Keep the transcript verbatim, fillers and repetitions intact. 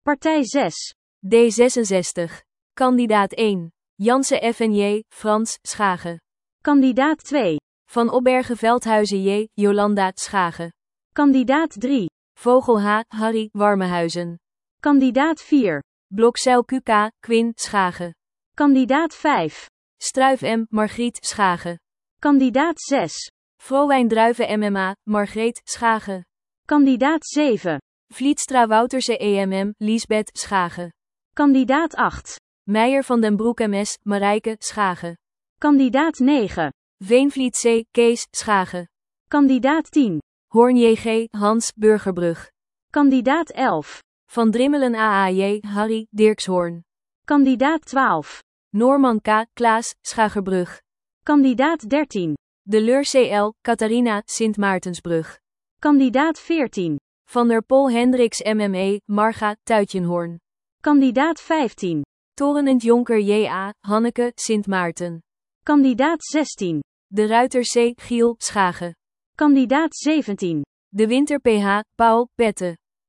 Partij zes. D zesenzestig. Kandidaat één. Jansen F N J, Frans, Schagen. Kandidaat twee. Van Opbergen Veldhuizen J, Jolanda, Schagen. Kandidaat drie. Vogel H, Harry, Warmehuizen. Kandidaat vier. Blokzuil Q K, Quinn, Schagen. Kandidaat vijf. Struif M, Margriet, Schagen. Kandidaat zes. Vrowijn Druiven M M A, Margreet, Schagen. Kandidaat zeven. Vlietstra Wouterse E M M, Liesbeth, Schagen. Kandidaat acht. Meijer van den Broek M S, Marijke, Schagen. Kandidaat negen. Veenvliet C, Kees, Schagen. Kandidaat tien. Hoorn J G, Hans, Burgerbrug. Kandidaat elf. Van Drimmelen A A J, Harry, Dirkshoorn. Kandidaat twaalf. Noorman K, Klaas, Schagerbrug. Kandidaat dertien. De Leur C L, Catharina, Sint Maartensbrug. Kandidaat veertien. Van der Pol Hendricks M M E, Marga, Tuitjenhoorn. Kandidaat vijftien. Torenent Jonker J A, Hanneke, Sint Maarten. Kandidaat zestien. De Ruiter C, Giel, Schagen. Kandidaat zeventien. De Winter P H, Paul, Pette.